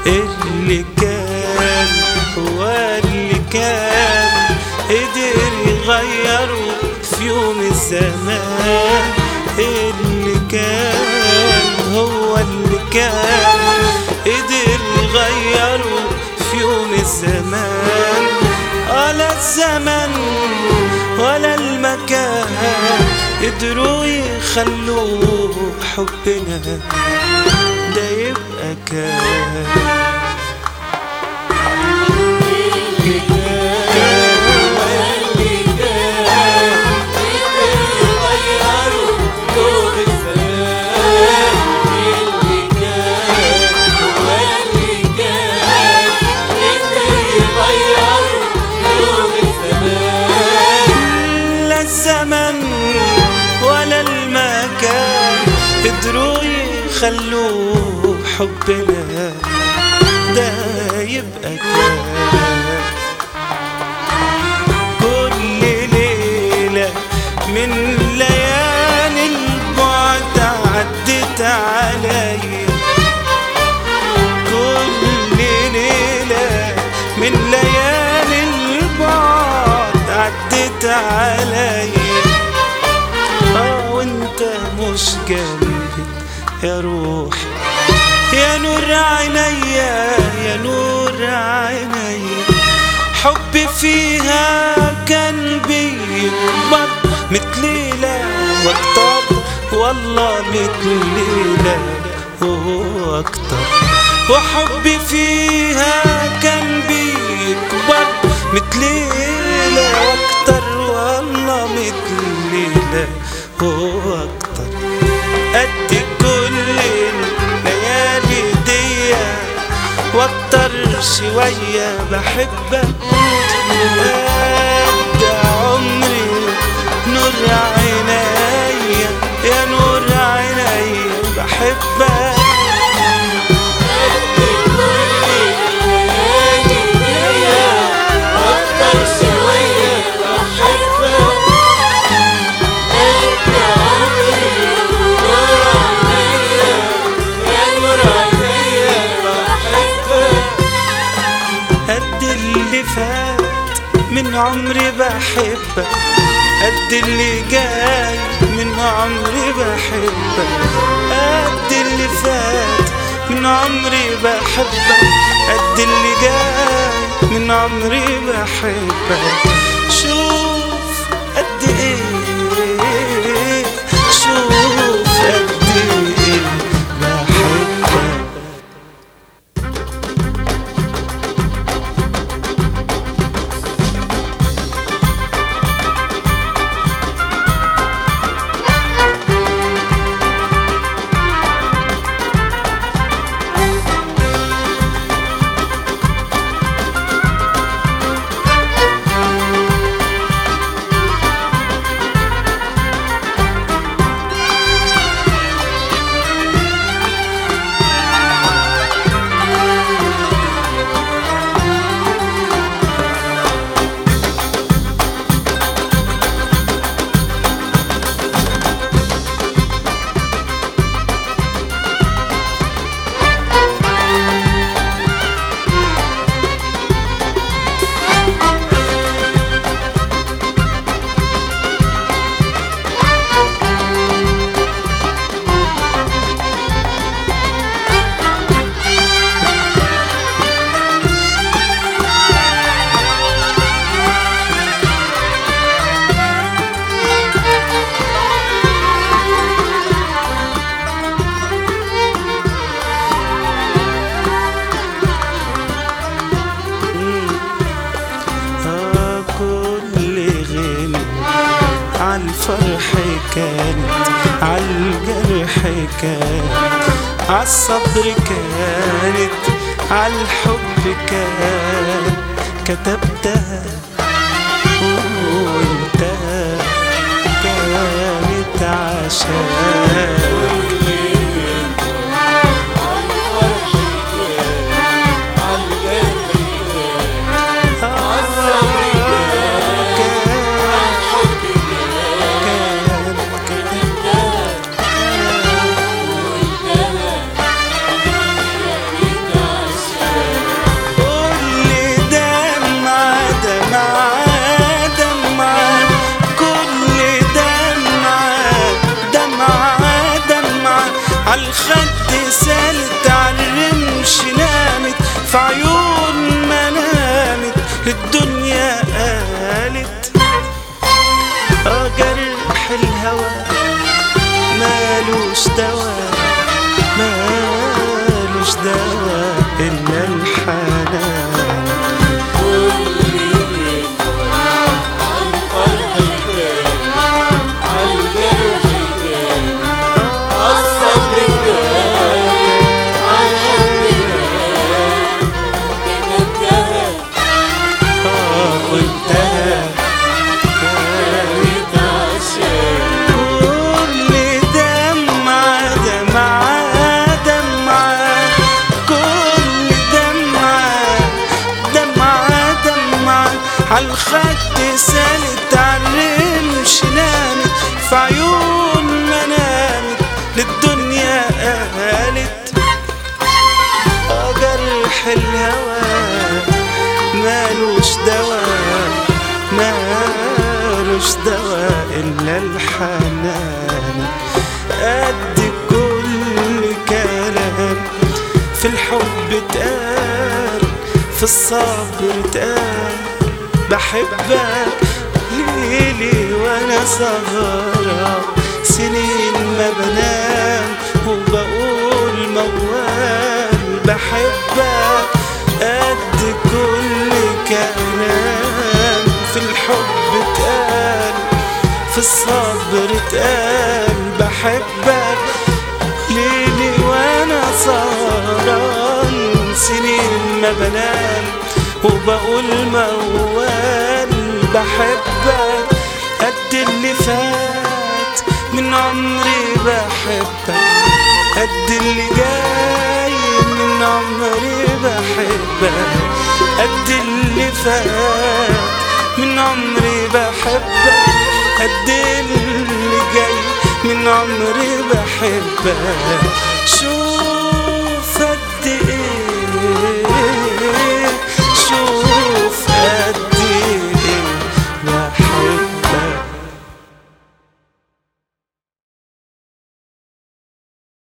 اللي كان هو اللي كان قدر يغيره في يوم الزمان. اللي كان هو اللي كان قدر يغيره في يوم الزمان. ولا الزمن ولا المكان قدروا يخلوا حبنا ده يبقى كان. قدروا يخلوا حبنا ده يبقى كان. كل ليلة من ليالي البعد عدت عليا. كل ليلة من ليالي البعد عدت عليا. وانت مش جنبي يا روحي يا نور عينيا يا نور عينيا. حبي فيها كان بيكبر مثل ليلة واكتر والله مثل ليلة واكتر. وحبي فيها كان بيكبر مثل ليلة واكتر والله مثل ليلة واكتر. قد كل الليالي دي واكتر شوية بحبك. قد عمري نور عينيا يا نور عينيا بحبك. من عمري بحبك قد اللي جاي من عمري بحبك. قد اللي فات من عمري بحبك قد اللي جاي من عمري بحبك. شوف قد ايه شوف قد ايه بحبك. عالفرح كانت عالجرح كانت عالصبر كانت عالحب كانت. كتبتها وانتهى كانت عشان. الهوى مالوش دواء، مالوش دواء إلا الحنان. عالخد سالت عالرمش نامت في عيون منامت للدنيا قالت جرح الهوى مالوش دواء، مالوش دواء إلا الحنان. قد كل كلام في الحب اتقال، في الصبر اتقال بحبك ليلي وانا سهران، سنين ما بنام وبقول موال بحبك. قد كل كلام في الحب اتقال، في الصبر اتقال بحبك ليلي وانا سهران، سنين ما بنام وبقول موال بحبك. قد اللي فات من عمري بحبك، قد اللي جاي من عمري بحبك. قد اللي فات من عمري بحبك، قد اللي جاي من عمري بحبك.